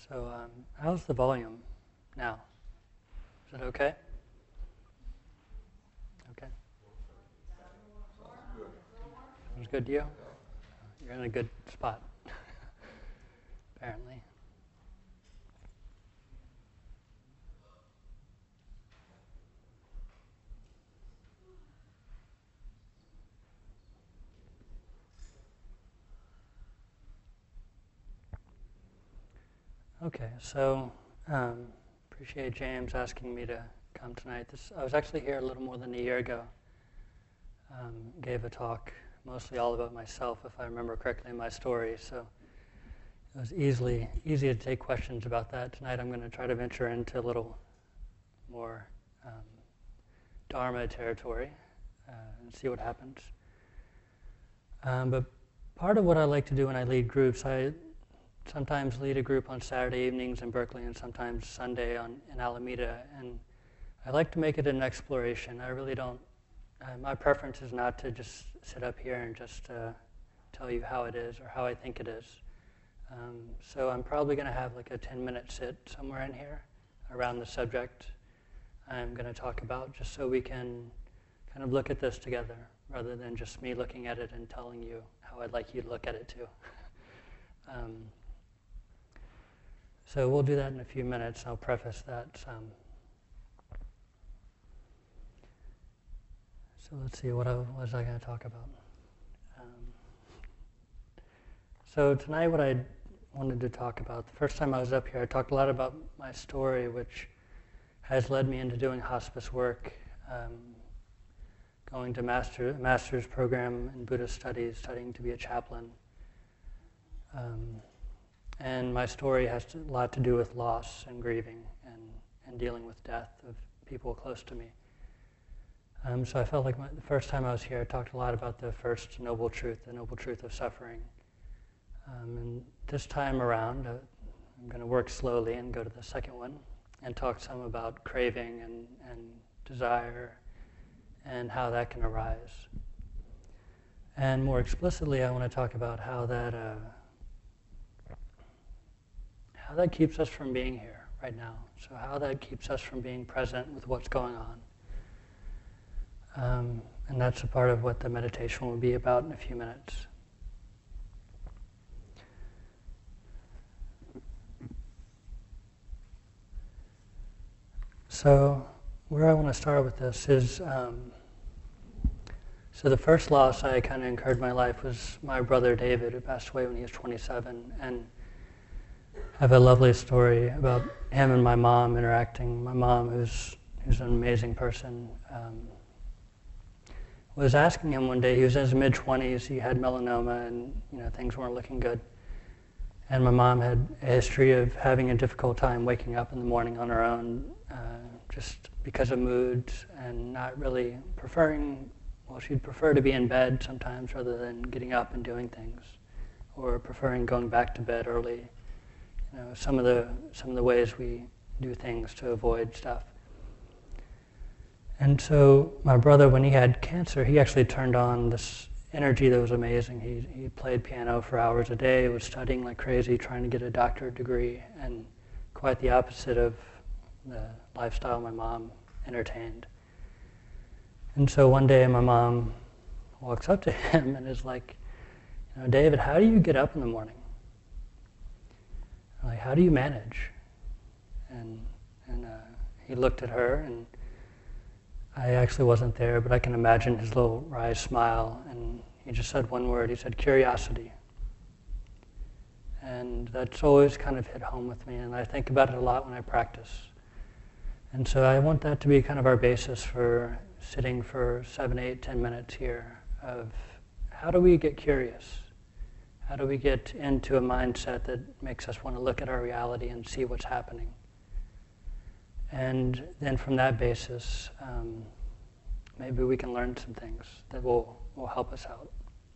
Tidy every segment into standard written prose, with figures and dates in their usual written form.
So, how's the volume now? Is it okay? Okay. Sounds good to you? You're in a good spot, apparently. Okay, so appreciate James asking me to come tonight. I was actually here a little more than a year ago. Gave a talk, mostly all about myself, if I remember correctly, in my story. So it was easy to take questions about that. Tonight I'm going to try to venture into a little more Dharma territory and see what happens. But part of what I like to do when I lead groups, I sometimes lead a group on Saturday evenings in Berkeley and sometimes Sunday in Alameda. And I like to make it an exploration. I really don't, my preference is not to just sit up here and just tell you how it is or how I think it is. So I'm probably going to have like a 10-minute sit somewhere in here around the subject I'm going to talk about, just so we can kind of look at this together rather than just me looking at it and telling you how I'd like you to look at it too. So we'll do that in a few minutes. I'll preface that some. So let's see, what was I going to talk about? So tonight what I wanted to talk about, the first time I was up here, I talked a lot about my story, which has led me into doing hospice work, going to master's program in Buddhist studies, studying to be a chaplain. And my story has a lot to do with loss and grieving and dealing with death of people close to me. So I felt like the first time I was here, I talked a lot about the first noble truth, the noble truth of suffering. And this time around, I'm going to work slowly and go to the second one and talk some about craving and desire and how that can arise. And more explicitly, I want to talk about how that keeps us from being here right now. So how that keeps us from being present with what's going on. And that's a part of what the meditation will be about in a few minutes. So where I want to start with this is, so the first loss I kind of incurred in my life was my brother David, who passed away when he was 27. And I have a lovely story about him and my mom interacting. My mom, who's an amazing person, was asking him one day, he was in his mid-20s, he had melanoma, and things weren't looking good. And my mom had a history of having a difficult time waking up in the morning on her own, just because of moods, and not really she'd prefer to be in bed sometimes rather than getting up and doing things, or preferring going back to bed early. Some of the ways we do things to avoid stuff. And so my brother, when he had cancer, he actually turned on this energy that was amazing. He played piano for hours a day, was studying like crazy, trying to get a doctorate degree, and quite the opposite of the lifestyle my mom entertained. And so one day my mom walks up to him and is like, David, how do you get up in the morning? Like, how do you manage? And he looked at her, and I actually wasn't there, but I can imagine his little wry smile, and he just said one word. He said, curiosity. And that's always kind of hit home with me, and I think about it a lot when I practice. And so I want that to be kind of our basis for sitting for 7, 8, 10 minutes here of how do we get curious? How do we get into a mindset that makes us want to look at our reality and see what's happening? And then from that basis, maybe we can learn some things that will help us out.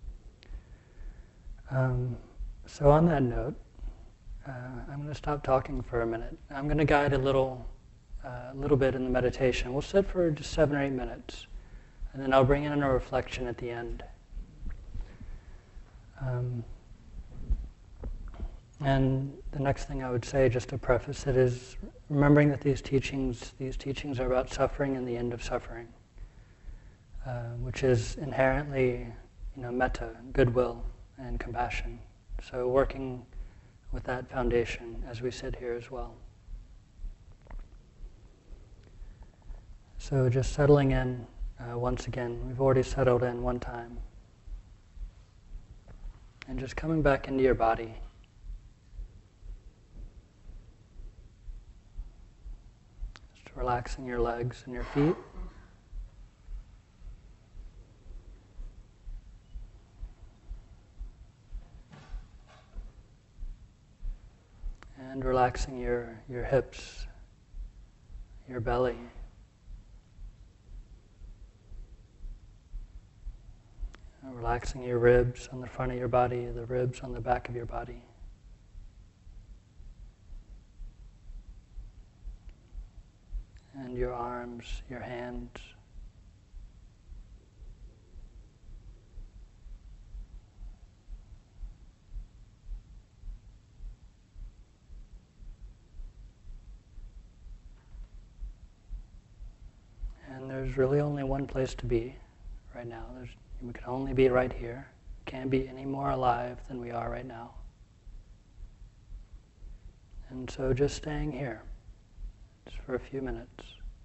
So on that note, I'm going to stop talking for a minute. I'm going to guide a little bit in the meditation. We'll sit for just 7 or 8 minutes, and then I'll bring in a reflection at the end. And the next thing I would say, just to preface it, is remembering that these teachings are about suffering and the end of suffering, which is inherently, metta, goodwill, and compassion. So working with that foundation as we sit here as well. So just settling in once again. We've already settled in one time. And just coming back into your body. Just relaxing your legs and your feet. And relaxing your hips, your belly. Relaxing your ribs on the front of your body, the ribs on the back of your body. And your arms, your hands. And there's really only one place to be right now. We can only be right here. Can't be any more alive than we are right now. And so just staying here, just for a few minutes.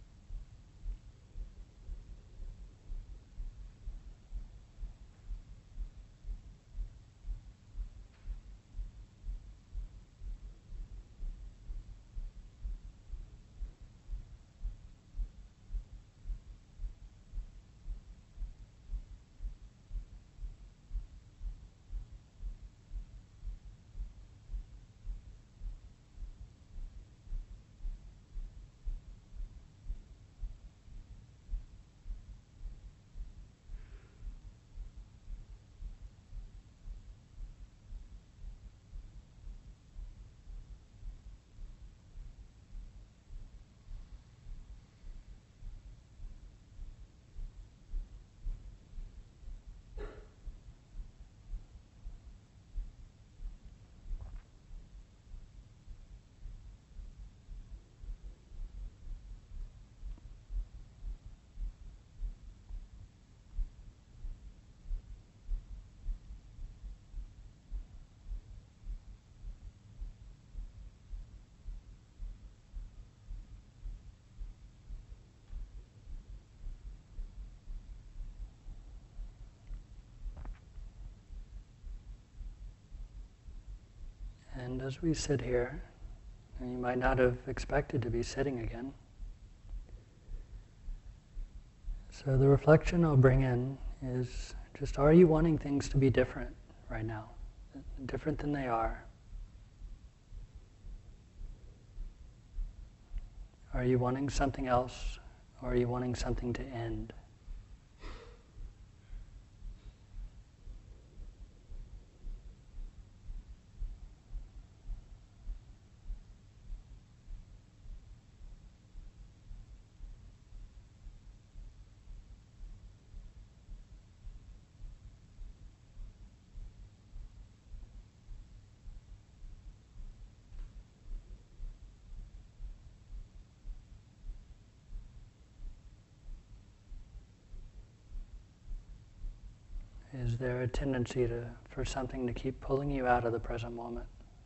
And as we sit here, and you might not have expected to be sitting again. So the reflection I'll bring in is just, are you wanting things to be different right now? Different than they are? Are you wanting something else, or are you wanting something to end? Is there a tendency for something to keep pulling you out of the present moment?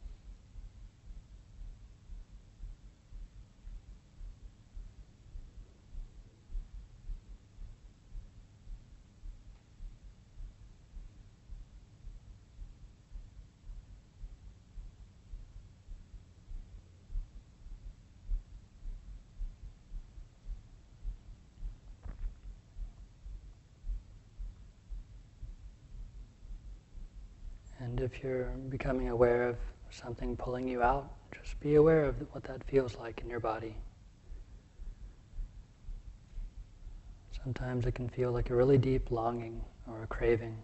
And if you're becoming aware of something pulling you out, just be aware of what that feels like in your body. Sometimes it can feel like a really deep longing or a craving.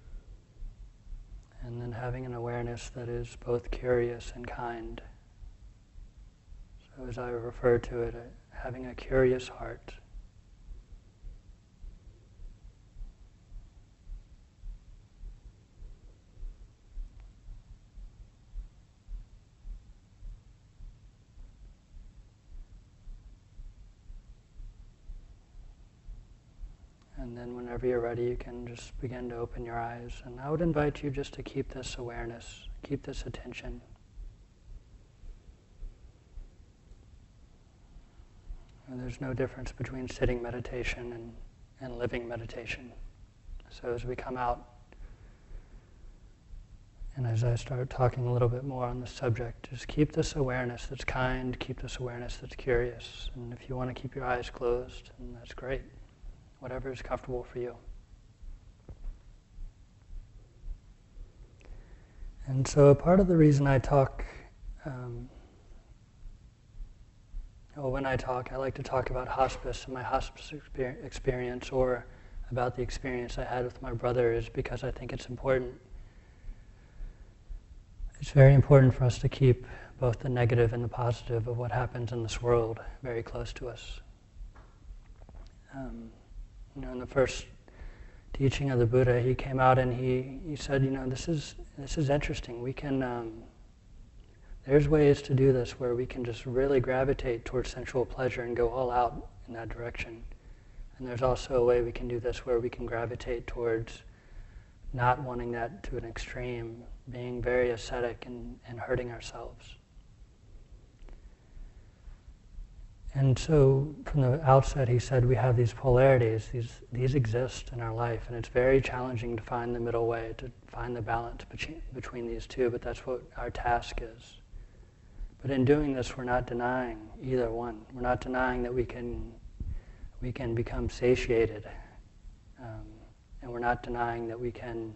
And then having an awareness that is both curious and kind. So as I refer to it, having a curious heart. And then whenever you're ready, you can just begin to open your eyes. And I would invite you just to keep this awareness, keep this attention. And there's no difference between sitting meditation and living meditation. So as we come out, and as I start talking a little bit more on the subject, just keep this awareness that's kind, keep this awareness that's curious. And if you want to keep your eyes closed, then that's great. Whatever is comfortable for you. And so a part of the reason I talk, when I talk, I like to talk about hospice and my hospice experience, or about the experience I had with my brother, is because I think it's important. It's very important for us to keep both the negative and the positive of what happens in this world very close to us. In the first teaching of the Buddha, he came out and he said, this is interesting. We can, there's ways to do this where we can just really gravitate towards sensual pleasure and go all out in that direction. And there's also a way we can do this where we can gravitate towards not wanting that to an extreme, being very ascetic and hurting ourselves. And so from the outset he said we have these polarities, these exist in our life, and it's very challenging to find the middle way, to find the balance between these two, but that's what our task is. But in doing this, we're not denying either one. We're not denying that we can become satiated, and we're not denying that we can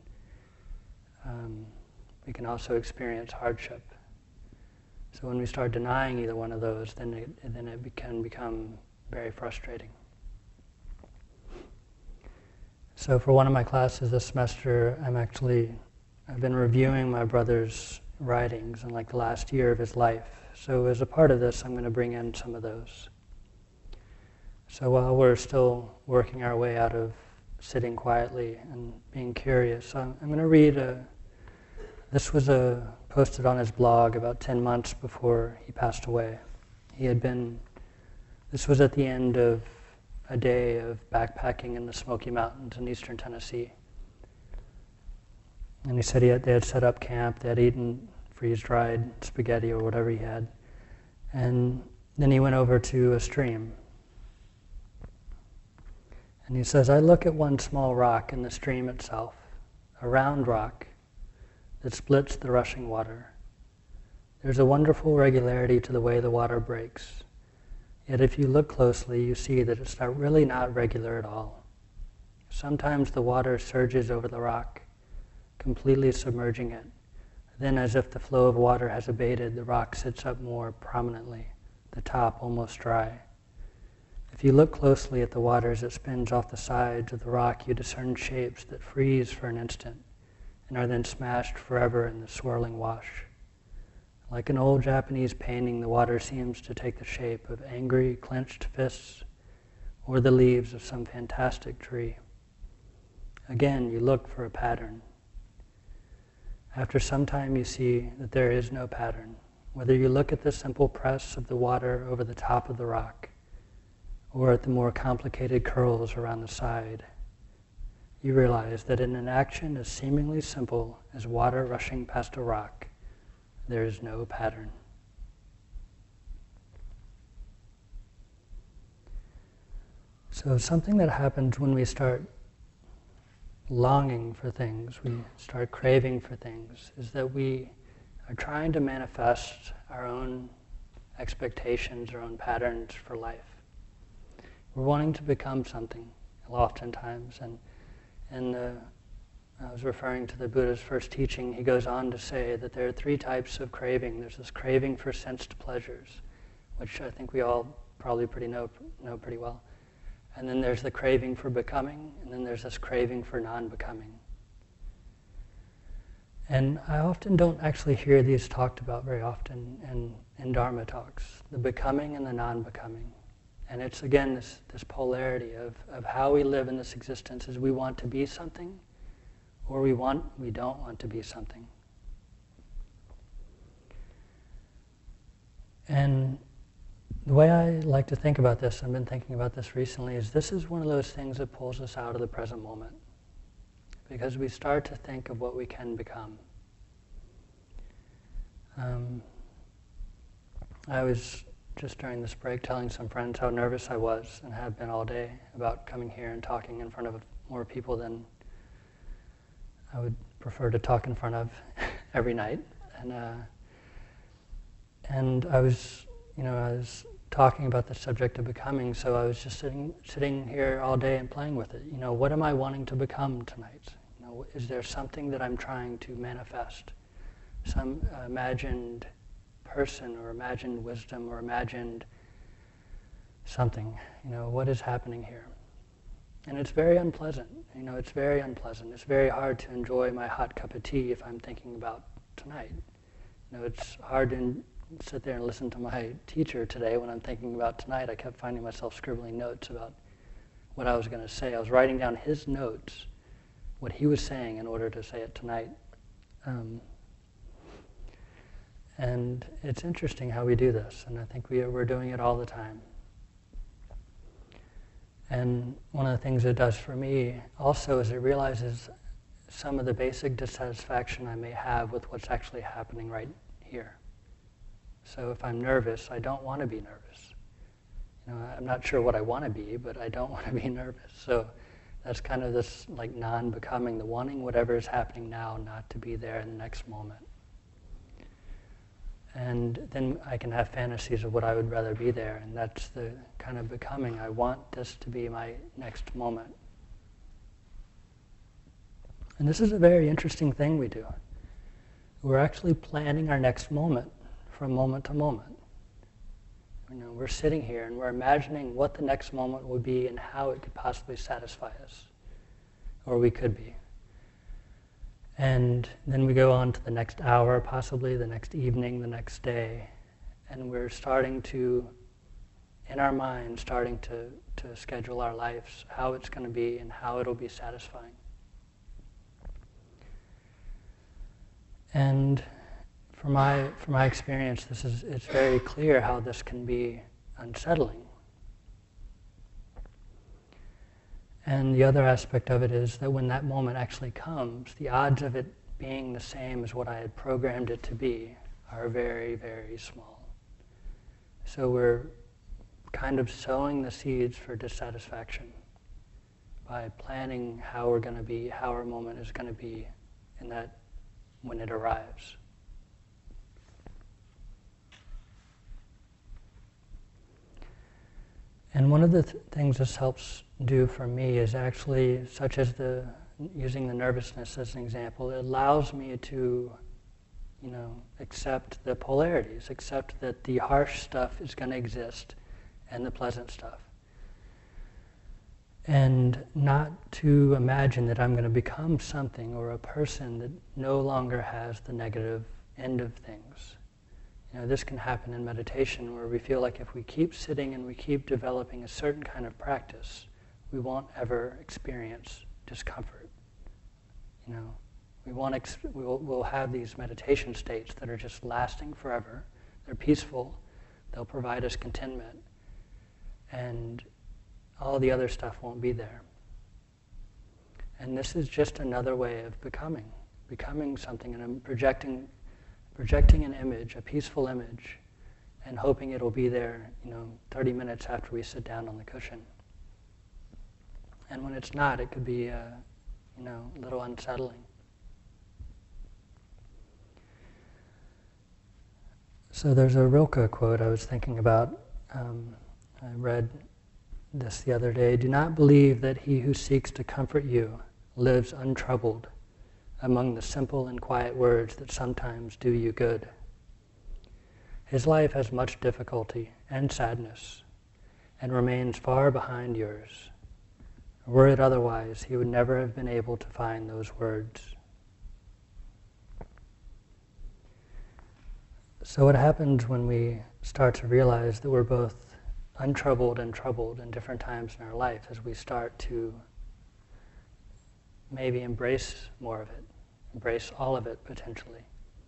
also experience hardship. So when we start denying either one of those, then it can become very frustrating. So for one of my classes this semester, I've been reviewing my brother's writings in the last year of his life. So as a part of this, I'm going to bring in some of those. So while we're still working our way out of sitting quietly and being curious, I'm going to read this was posted on his blog about 10 months before he passed away. This was at the end of a day of backpacking in the Smoky Mountains in eastern Tennessee. And he said they had set up camp, they had eaten freeze-dried spaghetti or whatever he had. And then he went over to a stream. And he says, I look at one small rock in the stream itself, a round rock that splits the rushing water. There's a wonderful regularity to the way the water breaks. Yet if you look closely, you see that it's really not regular at all. Sometimes the water surges over the rock, completely submerging it. Then, as if the flow of water has abated, the rock sits up more prominently, the top almost dry. If you look closely at the water as it spins off the sides of the rock, you discern shapes that freeze for an instant and are then smashed forever in the swirling wash. Like an old Japanese painting, the water seems to take the shape of angry, clenched fists or the leaves of some fantastic tree. Again, you look for a pattern. After some time, you see that there is no pattern. Whether you look at the simple press of the water over the top of the rock, or at the more complicated curls around the side, you realize that in an action as seemingly simple as water rushing past a rock, there is no pattern. So something that happens when we start longing for things, we start craving for things, is that we are trying to manifest our own expectations, our own patterns for life. We're wanting to become something, oftentimes, and I was referring to the Buddha's first teaching. He goes on to say that there are 3 types of craving. There's this craving for sensed pleasures, which I think we all probably know pretty well. And then there's the craving for becoming, and then there's this craving for non-becoming. And I often don't actually hear these talked about very often, in Dharma talks, the becoming and the non-becoming. And it's again this polarity of how we live in this existence is we want to be something or we don't want to be something. And the way I like to think about this, I've been thinking about this recently, is this is one of those things that pulls us out of the present moment. Because we start to think of what we can become. I was just during this break telling some friends how nervous I was and have been all day about coming here and talking in front of more people than I would prefer to talk in front of every night. And I was talking about the subject of becoming, so I was just sitting here all day and playing with it. What am I wanting to become tonight? Is there something that I'm trying to manifest? Some imagined person or imagined wisdom or imagined something. What is happening here? And it's very unpleasant. It's very unpleasant. It's very hard to enjoy my hot cup of tea if I'm thinking about tonight. It's hard to sit there and listen to my teacher today when I'm thinking about tonight. I kept finding myself scribbling notes about what I was going to say. I was writing down his notes, what he was saying in order to say it tonight. And it's interesting how we do this, and I think we're doing it all the time. And one of the things it does for me also is it realizes some of the basic dissatisfaction I may have with what's actually happening right here. So if I'm nervous, I don't want to be nervous. I'm not sure what I want to be, but I don't want to be nervous. So that's kind of this like non-becoming, the wanting whatever is happening now not to be there in the next moment. And then I can have fantasies of what I would rather be there, and that's the kind of becoming. I want this to be my next moment. And this is a very interesting thing we do. We're actually planning our next moment from moment to moment. We're sitting here and we're imagining what the next moment would be and how it could possibly satisfy us, or we could be. And then we go on to the next hour, possibly the next evening, the next day, and we're starting to, in our mind, starting to schedule our lives, how it's going to be and how it'll be satisfying. And from my experience, it's very clear how this can be unsettling. And the other aspect of it is that when that moment actually comes, the odds of it being the same as what I had programmed it to be are very, very small. So we're kind of sowing the seeds for dissatisfaction by planning how we're going to be, how our moment is going to be in that when it arrives. And one of the things this helps do for me is actually, such as using the nervousness as an example, it allows me to, accept the polarities, accept that the harsh stuff is going to exist and the pleasant stuff. And not to imagine that I'm going to become something or a person that no longer has the negative end of things. This can happen in meditation where we feel like if we keep sitting and we keep developing a certain kind of practice, we won't ever experience discomfort. We'll have these meditation states that are just lasting forever. They're peaceful. They'll provide us contentment. And all the other stuff won't be there. And this is just another way of becoming something, and I'm projecting an image, a peaceful image, and hoping it'll be there, 30 minutes after we sit down on the cushion. And when it's not, it could be, a little unsettling. So there's a Rilke quote I was thinking about. I read this the other day. Do not believe that he who seeks to comfort you lives untroubled among the simple and quiet words that sometimes do you good. His life has much difficulty and sadness, and remains far behind yours. Were it otherwise, he would never have been able to find those words. So what happens when we start to realize that we're both untroubled and troubled in different times in our life, as we start to maybe embrace more of it, embrace all of it potentially,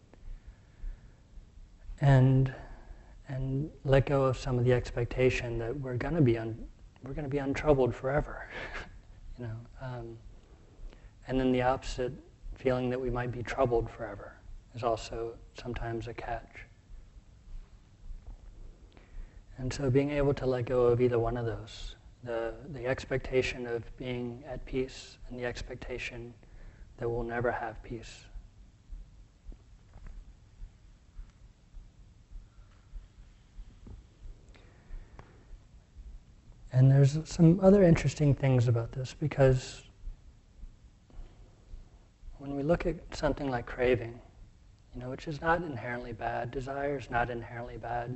and let go of some of the expectation that we're going to be untroubled forever, you know. And then the opposite, feeling that we might be troubled forever, is also sometimes a catch. And so being able to let go of either one of those, the expectation of being at peace and the expectation that we'll never have peace. And there's some other interesting things about this, because when we look at something like craving, you know, which is not inherently bad, desire is not inherently bad.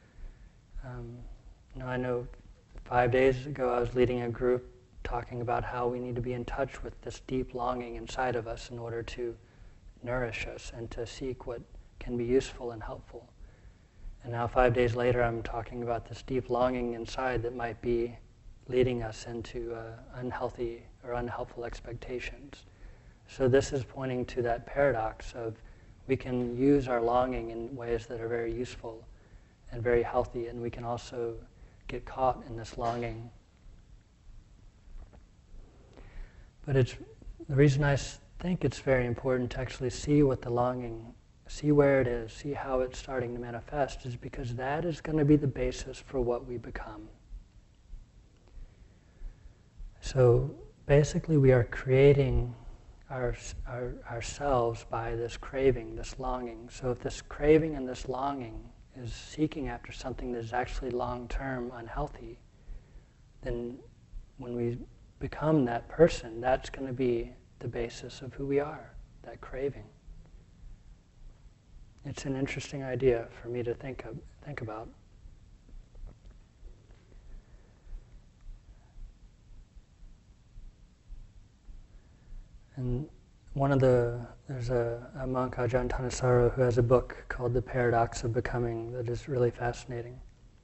You know, I know 5 days ago I was leading a group talking about how we need to be in touch with this deep longing inside of us in order to nourish us and to seek what can be useful and helpful. And now 5 days later I'm talking about this deep longing inside that might be leading us into unhealthy or unhelpful expectations. So this is pointing to that paradox of we can use our longing in ways that are very useful and very healthy, and we can also get caught in this longing. But it's the reason I think it's very important to actually see what the longing, see where it is, see how it's starting to manifest, is because that is going to be the basis for what we become. So basically we are creating ourselves by this craving, this longing. So if this craving and this longing is seeking after something that is actually long-term unhealthy, then when we become that person, that's going to be the basis of who we are, that craving. It's an interesting idea for me to think about. And there's a monk, Ajahn Thanissaro, who has a book called The Paradox of Becoming that is really fascinating.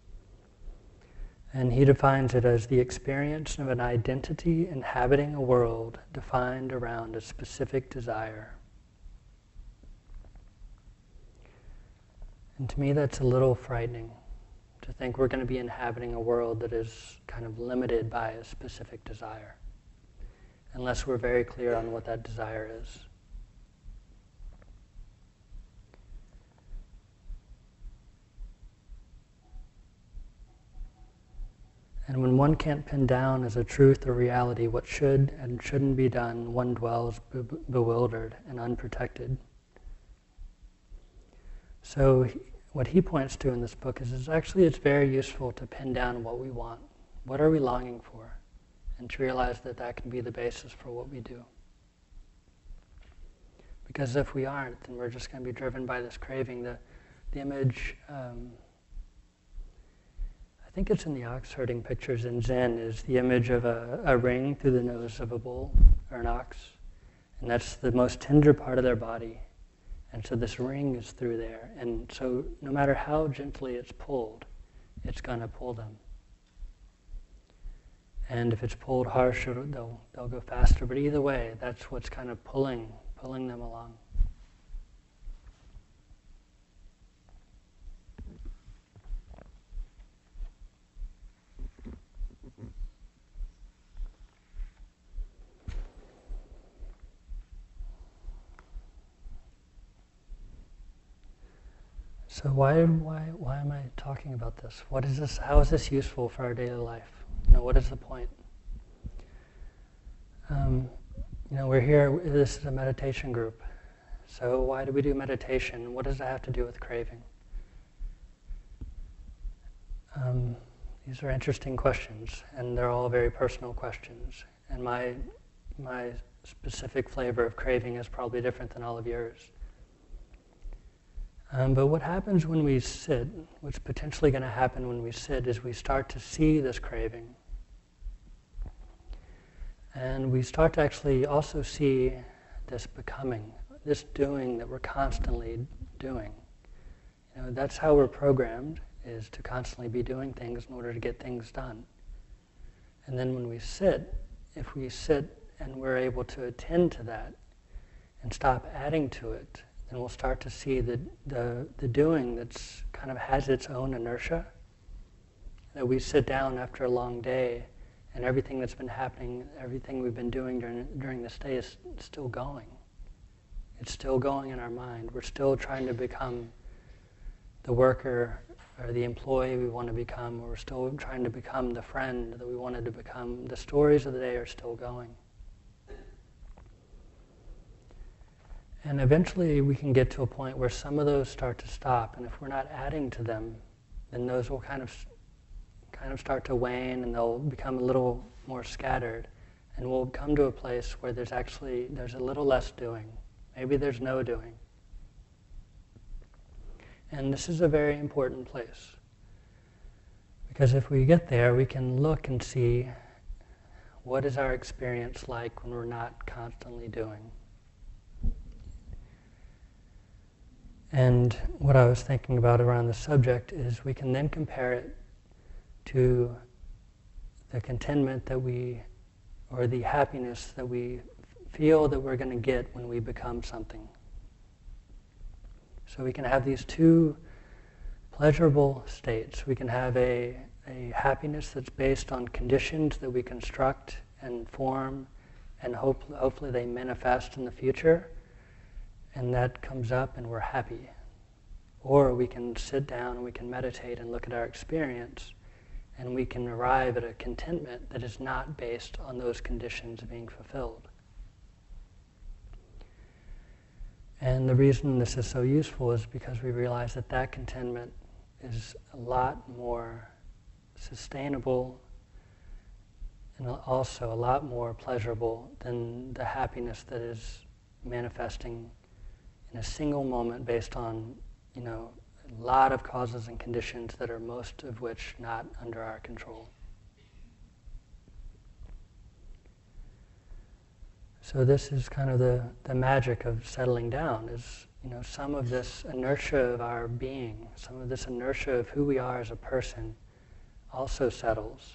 And he defines it as the experience of an identity inhabiting a world defined around a specific desire. And to me that's a little frightening, to think we're going to be inhabiting a world that is kind of limited by a specific desire, unless we're very clear on what that desire is. And when one can't pin down as a truth or reality what should and shouldn't be done, one dwells bewildered and unprotected. So what he points to in this book is actually it's very useful to pin down what we want. What are we longing for? And to realize that that can be the basis for what we do. Because if we aren't, then we're just going to be driven by this craving. The image, I think it's in the ox herding pictures in Zen, is the image of a ring through the nose of a bull or an ox. And that's the most tender part of their body. And so this ring is through there. And so no matter how gently it's pulled, it's going to pull them. And if it's pulled harsher, they'll go faster. But either way, that's what's kind of pulling them along. So why am I talking about this? What is this? How is this useful for our daily life? You know, what is the point? You know, we're here, this is a meditation group. So why do we do meditation? What does that have to do with craving? These are interesting questions, and they're all very personal questions. And my specific flavor of craving is probably different than all of yours. But what happens when we sit, what's potentially going to happen when we sit, is we start to see this craving. And we start to actually also see this becoming, this doing that we're constantly doing. That's how we're programmed, is to constantly be doing things in order to get things done. And then when we sit, if we sit and we're able to attend to that and stop adding to it, then we'll start to see the doing that's kind of has its own inertia. That we sit down after a long day and everything that's been happening, everything we've been doing during this day is still going. It's still going in our mind. We're still trying to become the worker or the employee we want to become, or we're still trying to become the friend that we wanted to become. The stories of the day are still going. And eventually we can get to a point where some of those start to stop, and if we're not adding to them, then those will kind of start to wane, and they'll become a little more scattered, and we'll come to a place where there's a little less doing. Maybe there's no doing. And this is a very important place, because if we get there, we can look and see what is our experience like when we're not constantly doing. And what I was thinking about around the subject is we can then compare it to the contentment or the happiness that we feel that we're going to get when we become something. So we can have these two pleasurable states. We can have a happiness that's based on conditions that we construct and form, and hopefully they manifest in the future, and that comes up and we're happy. Or we can sit down and we can meditate and look at our experience, and we can arrive at a contentment that is not based on those conditions being fulfilled. And the reason this is so useful is because we realize that contentment is a lot more sustainable and also a lot more pleasurable than the happiness that is manifesting in a single moment based on, a lot of causes and conditions that are most of which not under our control. So this is kind of the magic of settling down, is, some of this inertia of our being, some of this inertia of who we are as a person also settles.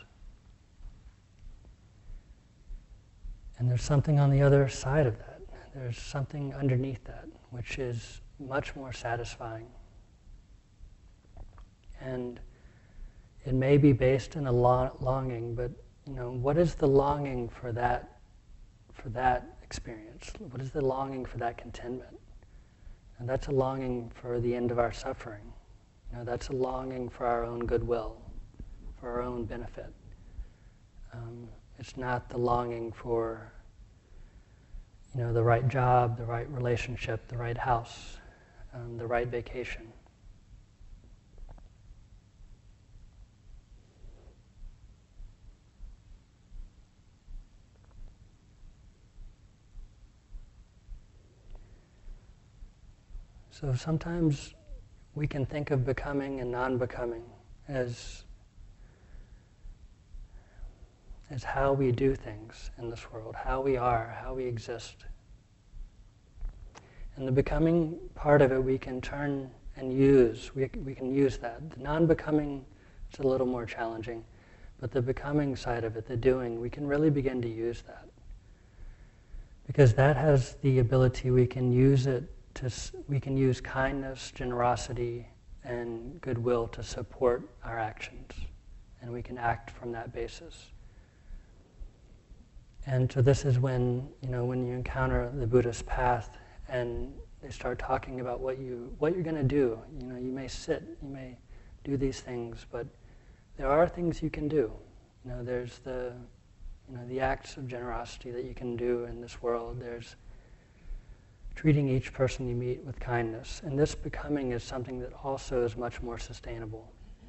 And there's something on the other side of that. There's something underneath that, which is much more satisfying. And it may be based in a longing, but, what is the longing for that experience? What is the longing for that contentment? And that's a longing for the end of our suffering. That's a longing for our own goodwill, for our own benefit. It's not the longing for, the right job, the right relationship, the right house, the right vacation. So sometimes we can think of becoming and non-becoming as how we do things in this world, how we are, how we exist. And the becoming part of it we can turn and use. We can use that. The non-becoming is a little more challenging, but the becoming side of it, the doing, we can really begin to use that. Because that has the ability, we can use kindness, generosity, and goodwill to support our actions. And we can act from that basis. And so this is when you encounter the Buddhist path and they start talking about what you're going to do. You may sit, you may do these things, but there are things you can do. There's the acts of generosity that you can do in this world. There's treating each person you meet with kindness. And this becoming is something that also is much more sustainable.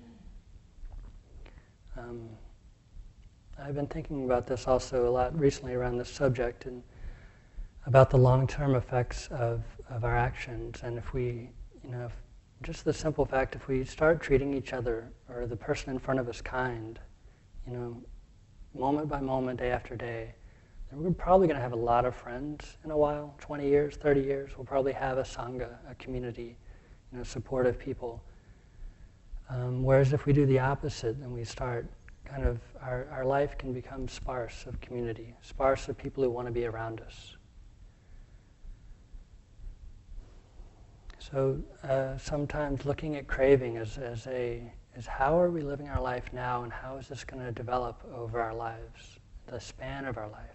I've been thinking about this also a lot recently around this subject and about the long-term effects of our actions. And if we, just the simple fact, if we start treating each other or the person in front of us kind, moment by moment, day after day, then we're probably going to have a lot of friends in a while, 20 years, 30 years. We'll probably have a sangha, a community, supportive people. Whereas if we do the opposite, then we start kind of, our life can become sparse of community, sparse of people who want to be around us. So sometimes looking at craving as how are we living our life now, and how is this going to develop over our lives, the span of our life?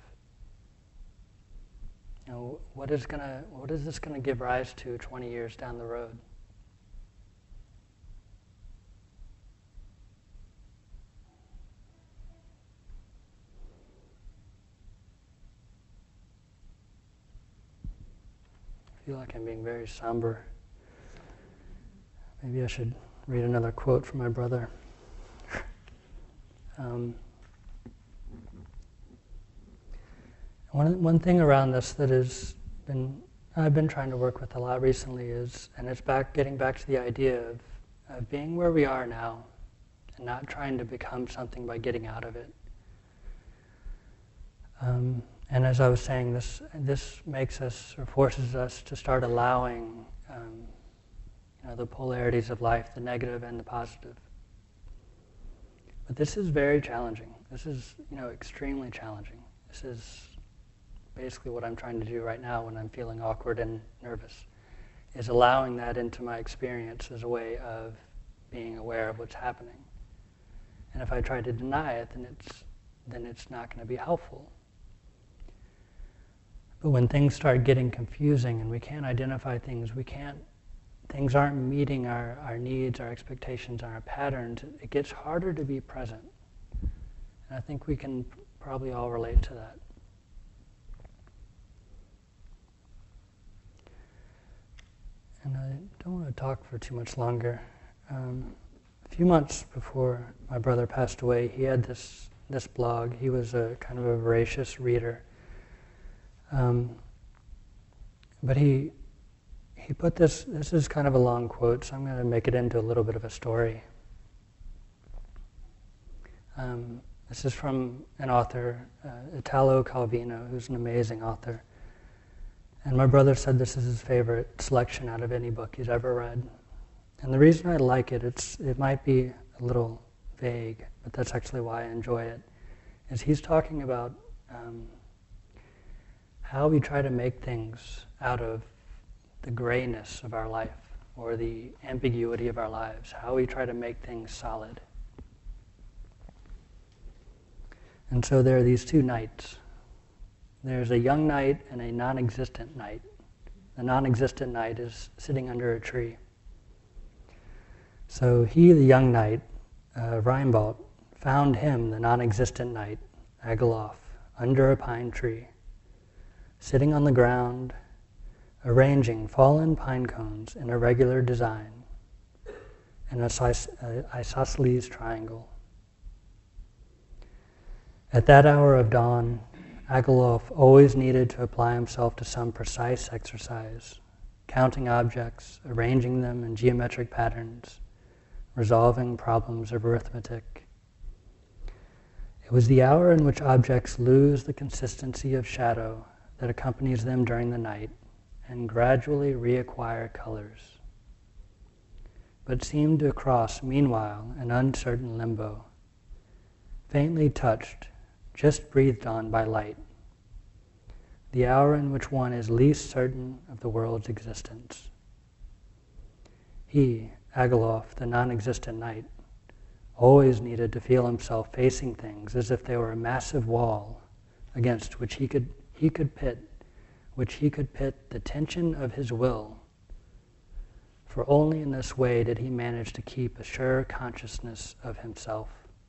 What is this going to give rise to 20 years down the road? I feel like I'm being very somber. Maybe I should read another quote from my brother. One thing around this that I've been trying to work with a lot recently is, and it's getting back to the idea of being where we are now and not trying to become something by getting out of it. And as I was saying, this makes us, or forces us to start allowing the polarities of life, the negative and the positive. But this is very challenging. This is, extremely challenging. This is basically what I'm trying to do right now when I'm feeling awkward and nervous, is allowing that into my experience as a way of being aware of what's happening. And if I try to deny it, then it's not going to be helpful. But when things start getting confusing and we can't identify things, things aren't meeting our needs, our expectations, our patterns, it gets harder to be present. And I think we can probably all relate to that. And I don't want to talk for too much longer. A few months before my brother passed away, he had this blog. He was a kind of a voracious reader. But he put this is kind of a long quote, so I'm going to make it into a little bit of a story. This is from an author, Italo Calvino, who's an amazing author. And my brother said this is his favorite selection out of any book he's ever read. And the reason I like it, it might be a little vague, but that's actually why I enjoy it, is he's talking about how we try to make things out of the grayness of our life or the ambiguity of our lives, how we try to make things solid. And so there are these two nights. There's a young knight and a non-existent knight. The non-existent knight is sitting under a tree. So he, the young knight, Reinbold, found him, the non-existent knight, Agilolf, under a pine tree, sitting on the ground, arranging fallen pine cones in a regular design in an isosceles triangle. At that hour of dawn, Agilolf always needed to apply himself to some precise exercise, counting objects, arranging them in geometric patterns, resolving problems of arithmetic. It was the hour in which objects lose the consistency of shadow that accompanies them during the night and gradually reacquire colors, but seemed to cross, meanwhile, an uncertain limbo, faintly touched, just breathed on by light, the hour in which one is least certain of the world's existence. He, Agilolf, the non-existent knight, always needed to feel himself facing things as if they were a massive wall against which he could pit the tension of his will, for only in this way did he manage to keep a sure consciousness of himself.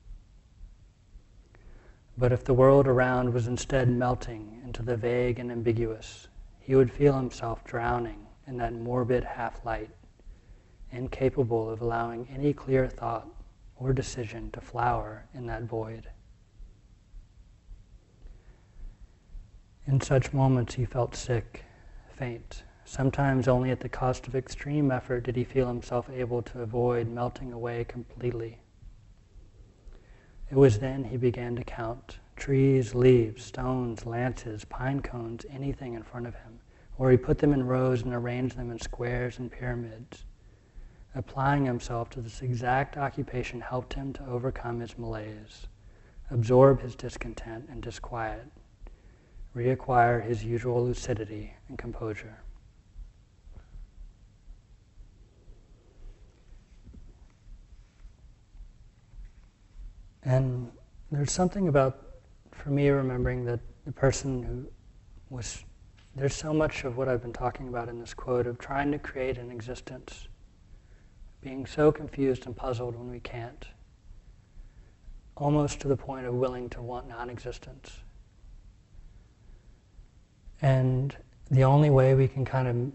But if the world around was instead melting into the vague and ambiguous, he would feel himself drowning in that morbid half-light, incapable of allowing any clear thought or decision to flower in that void. In such moments he felt sick, faint. Sometimes only at the cost of extreme effort did he feel himself able to avoid melting away completely. It was then he began to count trees, leaves, stones, lances, pine cones, anything in front of him, or he put them in rows and arranged them in squares and pyramids, Applying himself to this exact occupation helped him to overcome his malaise, absorb his discontent and disquiet, reacquire his usual lucidity and composure. And there's something about, for me, remembering that the person who was, there's so much of what I've been talking about in this quote of trying to create an existence, being so confused and puzzled when we can't, almost to the point of willing to want non-existence. And the only way we can kind of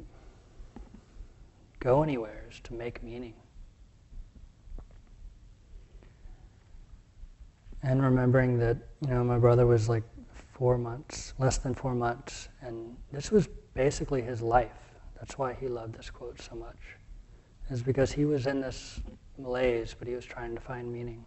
go anywhere is to make meaning. And remembering that, my brother was like 4 months, less than 4 months, and this was basically his life. That's why he loved this quote so much, is because he was in this malaise, but he was trying to find meaning.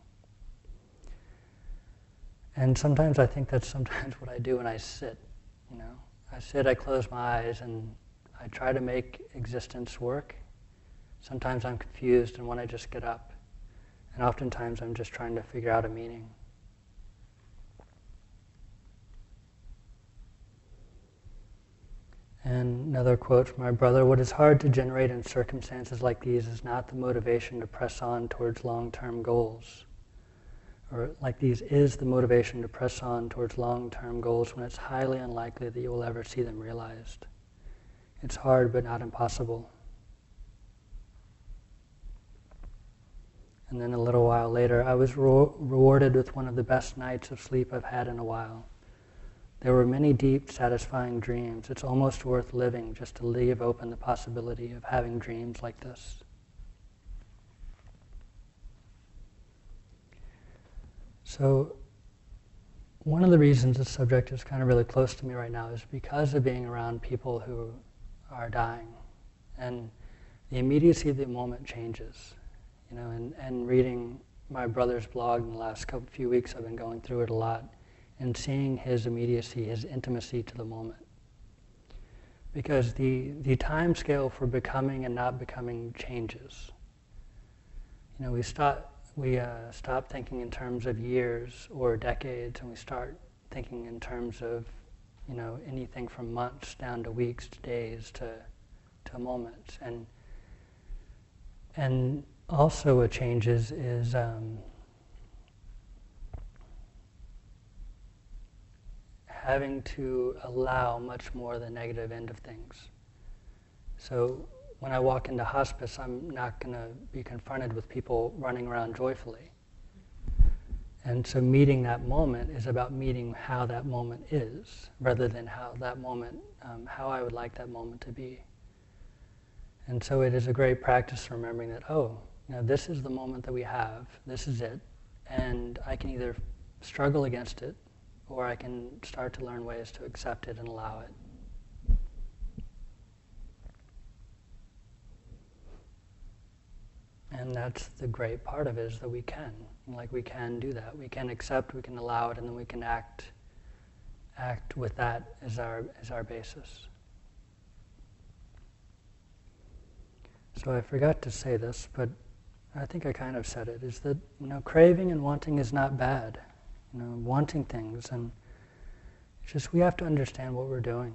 And sometimes I think that's sometimes what I do when I sit, I sit, I close my eyes, and I try to make existence work. Sometimes I'm confused and want to just get up, and oftentimes I'm just trying to figure out a meaning. And another quote from my brother, "What is hard to generate in circumstances like these is not the motivation to press on towards long-term goals." Or like these is the motivation to press on towards long-term goals when it's highly unlikely that you will ever see them realized. It's hard but not impossible. And then a little while later, I was rewarded with one of the best nights of sleep I've had in a while. There were many deep, satisfying dreams. It's almost worth living just to leave open the possibility of having dreams like this. So, one of the reasons this subject is kind of really close to me right now is because of being around people who are dying. And the immediacy of the moment changes. And reading my brother's blog in the last few weeks, I've been going through it a lot, and seeing his immediacy, his intimacy to the moment. Because the time scale for becoming and not becoming changes. We stop thinking in terms of years or decades, and we start thinking in terms of, anything from months down to weeks to days to moments. And also what changes is having to allow much more the negative end of things. So when I walk into hospice, I'm not going to be confronted with people running around joyfully. And so meeting that moment is about meeting how that moment is, rather than how I would like that moment to be. And so it is a great practice remembering that, this is the moment that we have, this is it, and I can either struggle against it, or I can start to learn ways to accept it and allow it. And that's the great part of it, is that we can do that. We can accept, we can allow it, and then we can act with that as our basis. So I forgot to say this, but I think I kind of said it, is that, craving and wanting is not bad. Wanting things, and it's just we have to understand what we're doing.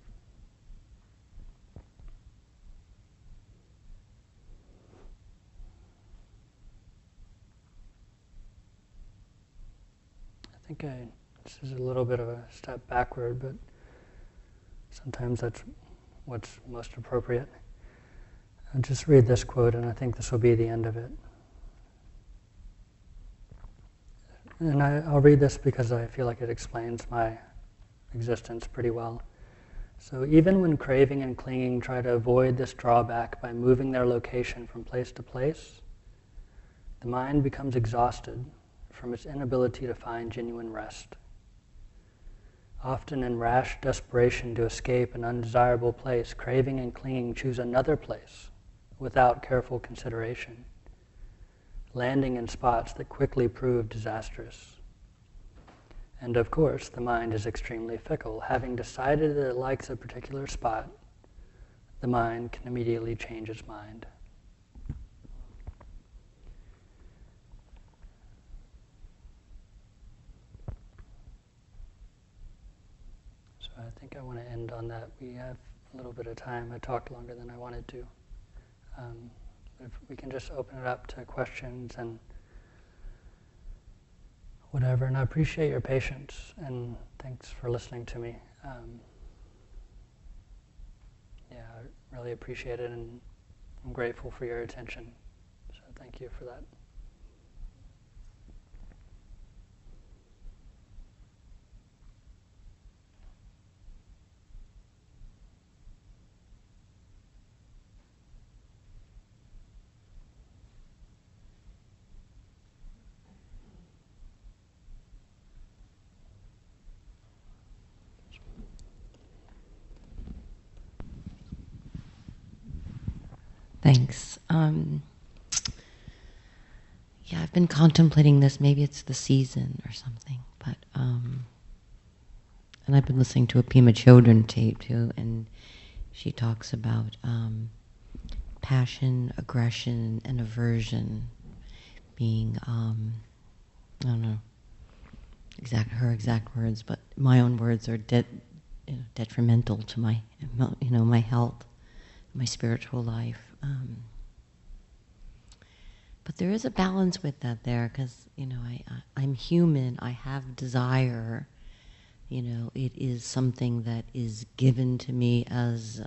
I think this is a little bit of a step backward, but sometimes that's what's most appropriate. I'll just read this quote, and I think this will be the end of it. And I'll read this because I feel like it explains my existence pretty well. So even when craving and clinging try to avoid this drawback by moving their location from place to place, the mind becomes exhausted from its inability to find genuine rest. Often in rash desperation to escape an undesirable place, craving and clinging choose another place without careful consideration, landing in spots that quickly prove disastrous. And of course, the mind is extremely fickle. Having decided that it likes a particular spot, the mind can immediately change its mind. I think I want to end on that. We have a little bit of time. I talked longer than I wanted to. If we can just open it up to questions and whatever, and I appreciate your patience, and thanks for listening to me. Yeah, I really appreciate it, and I'm grateful for your attention. So thank you for that. Thanks. Yeah, I've been contemplating this. Maybe it's the season or something, but and I've been listening to a Pema Chodron tape too, and she talks about passion, aggression, and aversion being I don't know her exact words, but my own words are detrimental to my my health, my spiritual life. But there is a balance with that there, because I'm human. I have desire. It is something that is given to me as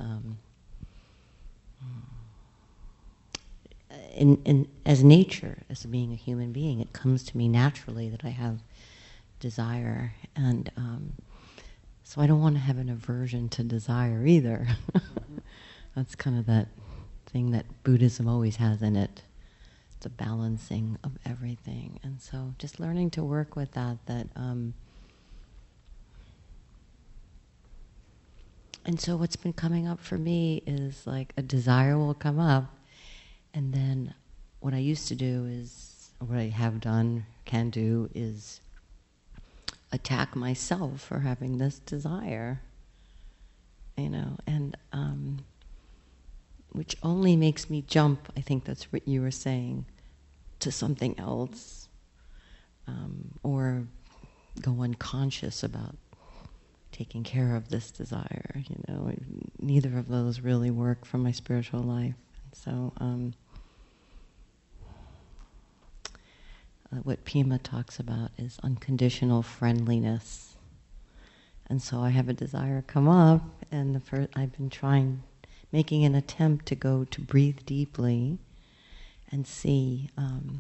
as nature, as being a human being. It comes to me naturally that I have desire, and so I don't want to have an aversion to desire either. Mm-hmm. That's kind of that thing that Buddhism always has in it. It's a balancing of everything. And so just learning to work with that and so what's been coming up for me is like a desire will come up, and then what I used to do is, or what I have done, can do, is attack myself for having this desire, and which only makes me jump, I think that's what you were saying, to something else, or go unconscious about taking care of this desire. Neither of those really work for my spiritual life. So what Pema talks about is unconditional friendliness. And so I have a desire come up, and I've been making an attempt to go to breathe deeply and see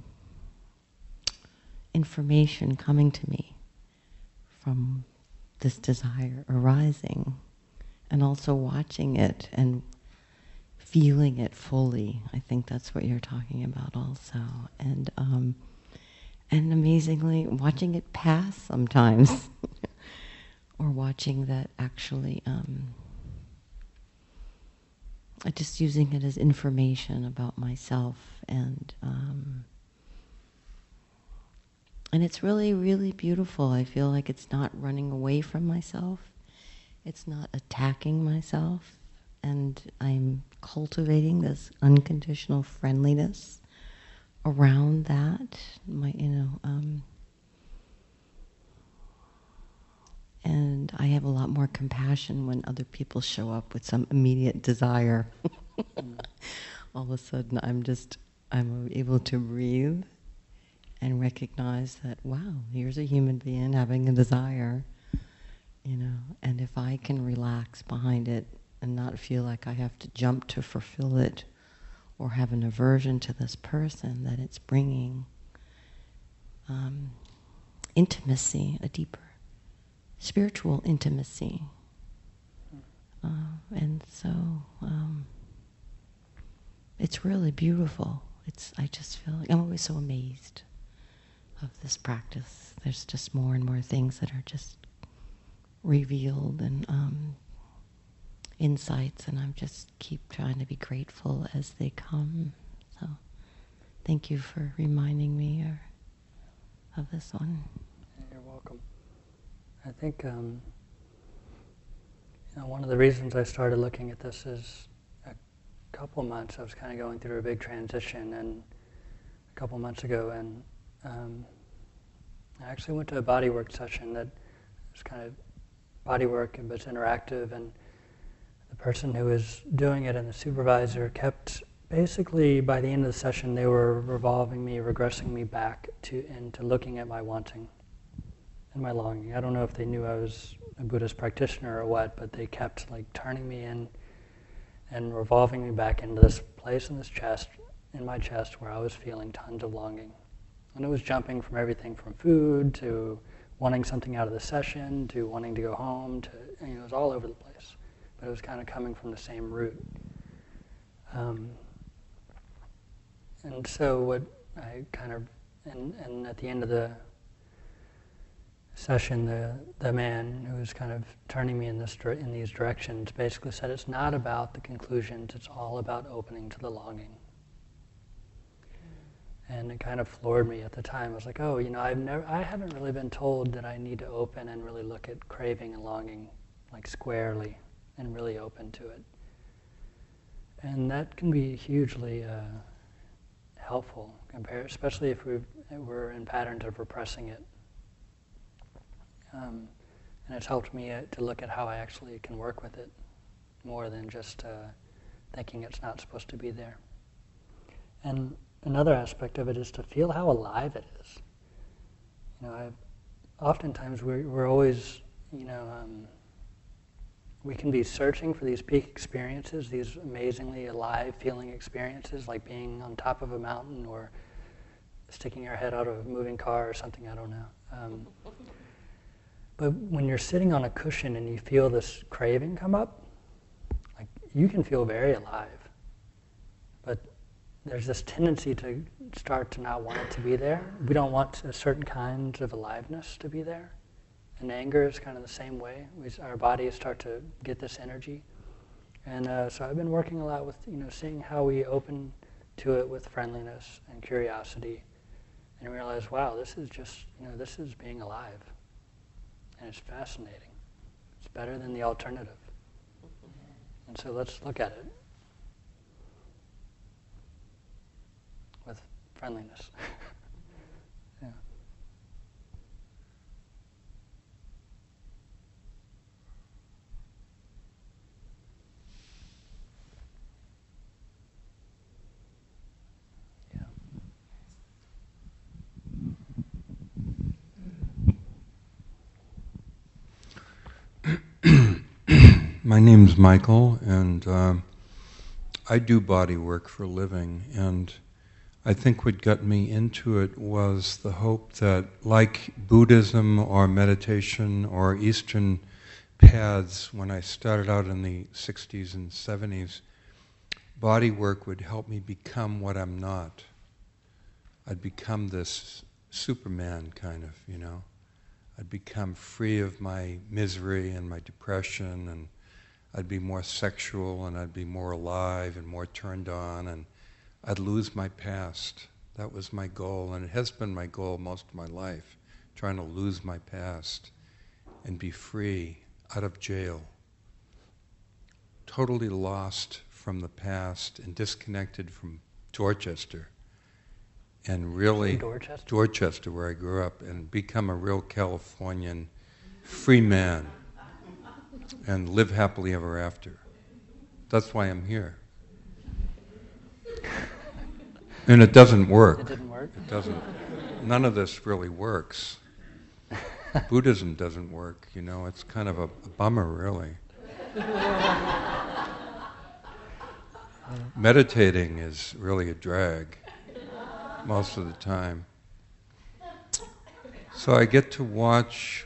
information coming to me from this desire arising, and also watching it and feeling it fully. I think that's what you're talking about also. And amazingly, watching it pass sometimes, or watching that actually, just using it as information about myself, and it's really, really beautiful. I feel like it's not running away from myself. It's not attacking myself. And I'm cultivating this unconditional friendliness around that. And I have a lot more compassion when other people show up with some immediate desire. All of a sudden, I'm able to breathe and recognize that, wow, here's a human being having a desire, and if I can relax behind it and not feel like I have to jump to fulfill it or have an aversion to this person, that it's bringing intimacy, a deeper spiritual intimacy. And so it's really beautiful. I just feel like I'm always so amazed of this practice. There's just more and more things that are just revealed, and insights, and I'm just keep trying to be grateful as they come. So thank you for reminding me of this one. You're welcome. I think one of the reasons I started looking at this is a couple months I was kind of going through a big transition, and a couple months ago, and I actually went to a bodywork session that was kind of body work, but it's interactive, and the person who was doing it and the supervisor kept, basically by the end of the session, they were revolving me, regressing me back into looking at my wanting and my longing. I don't know if they knew I was a Buddhist practitioner or what, but they kept like turning me in and revolving me back into this place in this chest, in my chest, where I was feeling tons of longing. And it was jumping from everything from food to wanting something out of the session to wanting to go home to, it was all over the place. But it was kind of coming from the same root. And so what I kind of, and at the end of the session, the man who was kind of turning me in these directions basically said, it's not about the conclusions, it's all about opening to the longing. And it kind of floored me at the time. I was like, oh, I haven't really been told that I need to open and really look at craving and longing like squarely and really open to it. And that can be hugely helpful, especially if we're in patterns of repressing it. And it's helped me to look at how I actually can work with it more than just thinking it's not supposed to be there. And another aspect of it is to feel how alive it is. Oftentimes we're always, we can be searching for these peak experiences, these amazingly alive feeling experiences, like being on top of a mountain or sticking your head out of a moving car or something, I don't know. But when you're sitting on a cushion and you feel this craving come up, like you can feel very alive. But there's this tendency to start to not want it to be there. We don't want a certain kind of aliveness to be there. And anger is kind of the same way. Our bodies start to get this energy. And so I've been working a lot with, seeing how we open to it with friendliness and curiosity and realize, wow, this is just, this is being alive. And it's fascinating. It's better than the alternative. And so let's look at it with friendliness. Yeah. My name's Michael, and I do body work for a living, and I think what got me into it was the hope that, like Buddhism or meditation or Eastern paths, when I started out in the 60s and 70s, body work would help me become what I'm not. I'd become this Superman kind of, I'd become free of my misery and my depression, and I'd be more sexual, and I'd be more alive and more turned on, and I'd lose my past. That was my goal, and it has been my goal most of my life, trying to lose my past and be free, out of jail. Totally lost from the past and disconnected from Dorchester. And really, Dorchester, where I grew up, and become a real Californian free man and live happily ever after. That's why I'm here. And it doesn't work. It didn't work? It doesn't. None of this really works. Buddhism doesn't work, it's kind of a bummer, really. Meditating is really a drag most of the time. So I get to watch...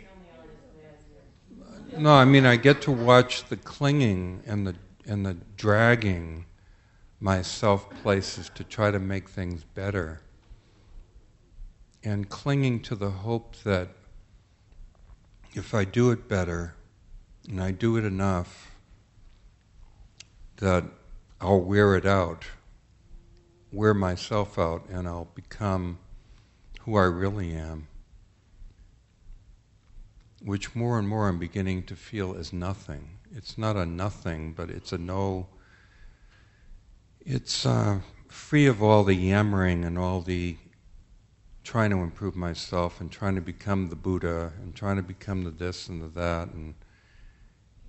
I get to watch the clinging and the dragging myself places to try to make things better. And clinging to the hope that if I do it better, and I do it enough, that I'll wear it out, wear myself out, and I'll become who I really am, which more and more I'm beginning to feel as nothing. It's not a nothing, but it's a no. It's free of all the yammering and all the trying to improve myself and trying to become the Buddha and trying to become the this and the that. And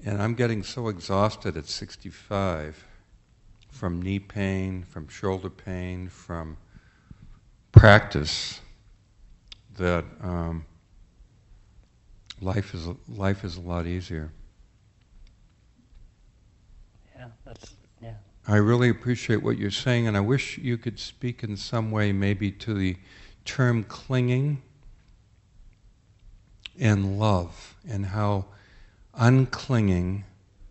And I'm getting so exhausted at 65 from knee pain, from shoulder pain, from practice that life is a lot easier. Yeah. I really appreciate what you're saying, and I wish you could speak in some way maybe to the term clinging and love, and how unclinging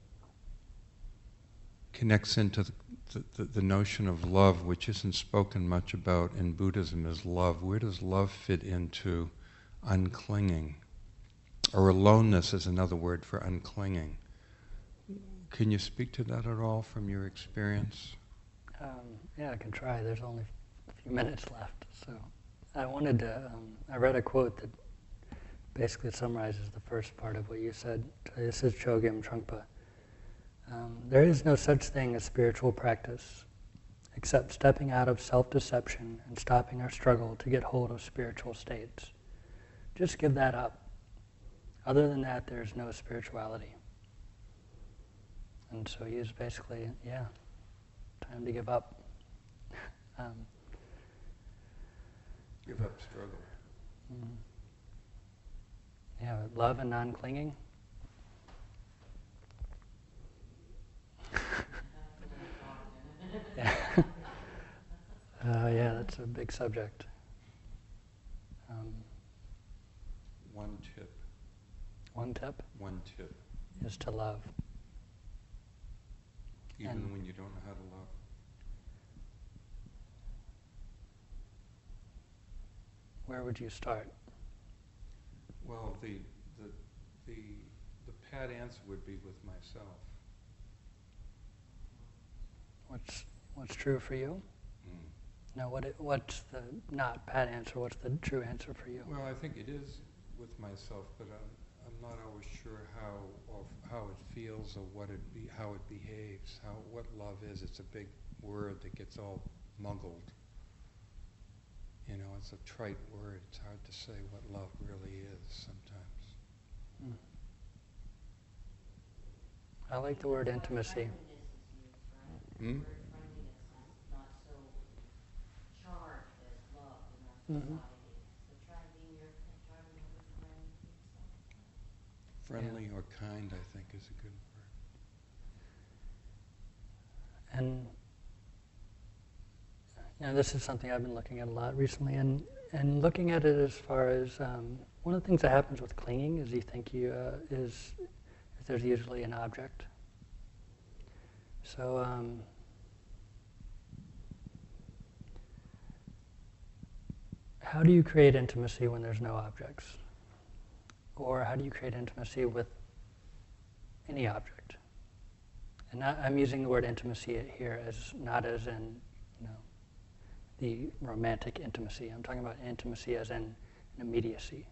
connects into the notion of love, which isn't spoken much about in Buddhism, is love. Where does love fit into unclinging? Or aloneness is another word for unclinging. Can you speak to that at all from your experience? Yeah, I can try. There's only a few minutes left. So I wanted to, I read a quote that basically summarizes the first part of what you said. This is Chogyam Trungpa. There is no such thing as spiritual practice, except stepping out of self-deception and stopping our struggle to get hold of spiritual states. Just give that up. Other than that, there's no spirituality. And so he's basically, time to give up. Give up struggle. Mm-hmm. Yeah, love and non-clinging. Yeah, that's a big subject. One tip. One tip One tip. is to love. Even And when you don't know how to love. where would you start? Well, the pat answer would be with myself. What's true for you? No, what's the not pat answer? What's the true answer for you? Well, I think it is with myself, but I'm not always sure how it feels or how it behaves, what love is. It's a big word that gets all muggled. You know, it's a trite word. It's hard to say what love really is sometimes. I like the word intimacy. Hmm? Mm-hmm. Friendly or kind, I think, is a good word. And this is something I've been looking at a lot recently, and looking at it as far as one of the things that happens with clinging is you think is there's usually an object. So how do you create intimacy when there's no objects? Or how do you create intimacy with any object? And I'm using the word intimacy here as not as in, the romantic intimacy. I'm talking about intimacy as in an immediacy.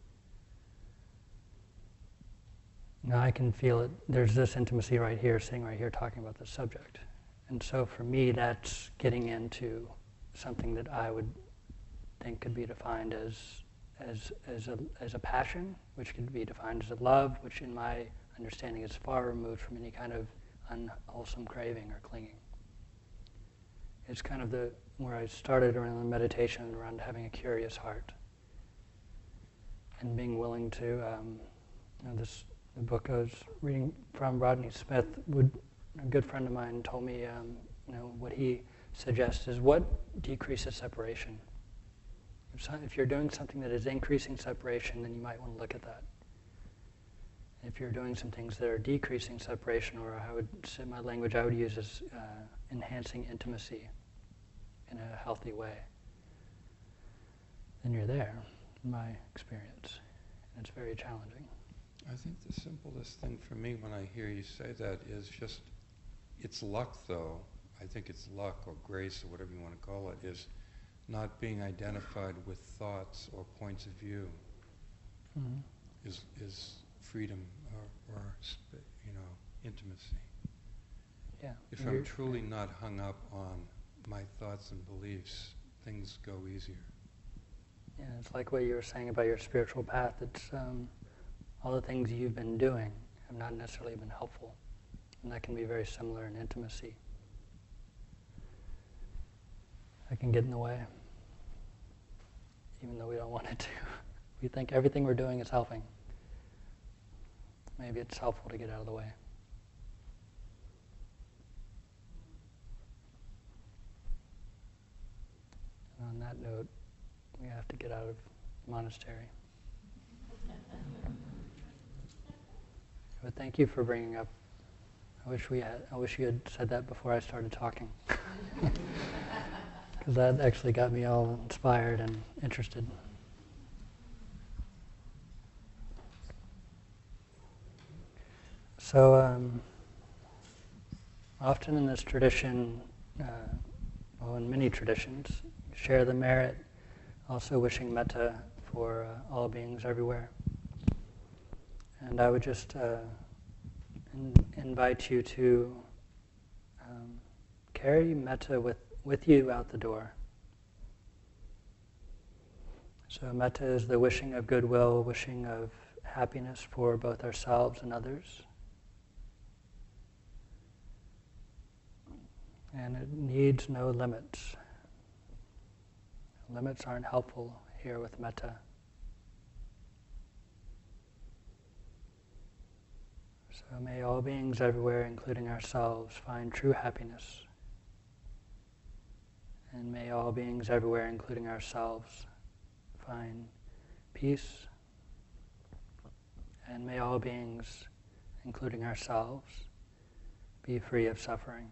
Now I can feel it. There's this intimacy right here, sitting right here, talking about this subject. And so for me, that's getting into something that I would think could be defined as a passion, which could be defined as a love, which in my understanding is far removed from any kind of unwholesome craving or clinging. It's kind of where I started around the meditation, around having a curious heart, and being willing to. The book I was reading from Rodney Smith. A good friend of mine told me, what he suggests is what decreases separation. If you're doing something that is increasing separation, then you might want to look at that. If you're doing some things that are decreasing separation, or I would say my language I would use is enhancing intimacy in a healthy way, then you're there, in my experience. And it's very challenging. I think the simplest thing for me when I hear you say that is just, it's luck though. I think it's luck or grace or whatever you want to call it, is not being identified with thoughts or points of view. Mm-hmm. Is freedom or intimacy. Yeah. If I'm truly not hung up on my thoughts and beliefs, things go easier. Yeah, it's like what you were saying about your spiritual path. It's all the things you've been doing have not necessarily been helpful. And that can be very similar in intimacy. That can get in the way, even though we don't want it to. We think everything we're doing is helping. Maybe it's helpful to get out of the way. And on that note, we have to get out of the monastery. But thank you for bringing up. I wish you had said that before I started talking, because that actually got me all inspired and interested. So often in this tradition, well, in many traditions, share the merit, also wishing metta for all beings everywhere. And I would just invite you to carry metta with you out the door. So metta is the wishing of goodwill, wishing of happiness for both ourselves and others. And it needs no limits. Limits aren't helpful here with metta. So may all beings everywhere, including ourselves, find true happiness. And may all beings everywhere, including ourselves, find peace. And may all beings, including ourselves, be free of suffering.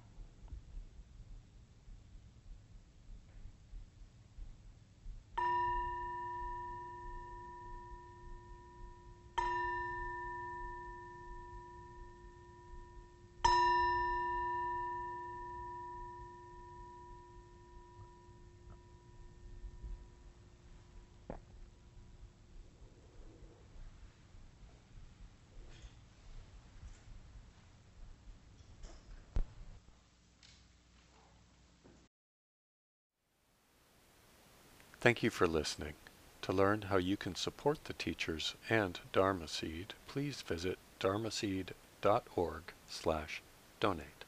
Thank you for listening. To learn how you can support the teachers and Dharma Seed, please visit dharmaseed.org/donate.